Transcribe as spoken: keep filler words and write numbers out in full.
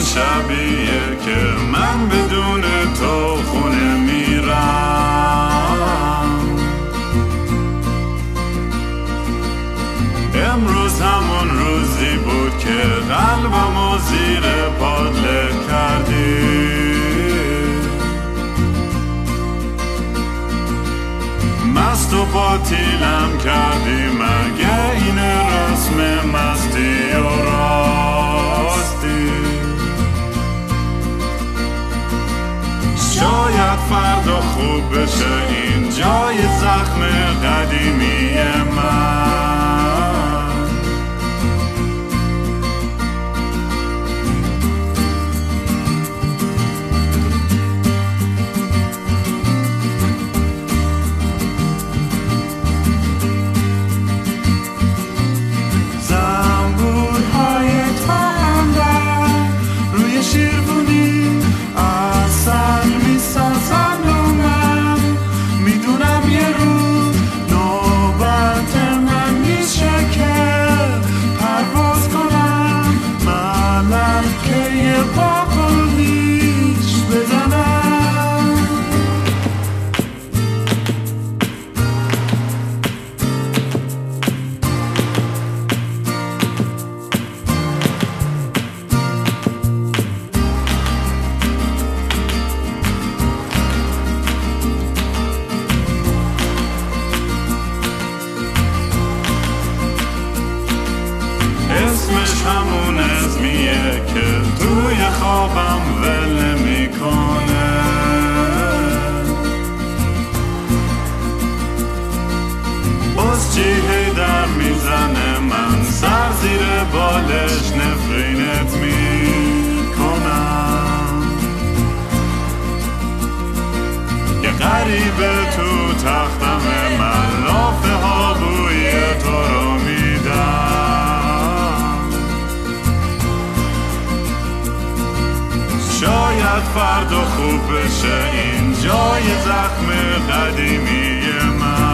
همون شبیه که من بدون تو خونه میرم. امروز همون روزی بود که قلبمو زیر پات له کردی. مست و باطیلم کردی، مگه این رسم مستی و راستی؟ شاید فردا خوب بشه این جای زخم قدیمی من. اسمش همون اسمیه که توی خوابم ول میکنه. باز چی هی در میزنه، من سر زیر بالش نفرینت میکنم. یه غریبه تو تختمه، من لافه ها بوی تو رو میدم. شاید فردا خوب بشه این جای زخم قدیمی من.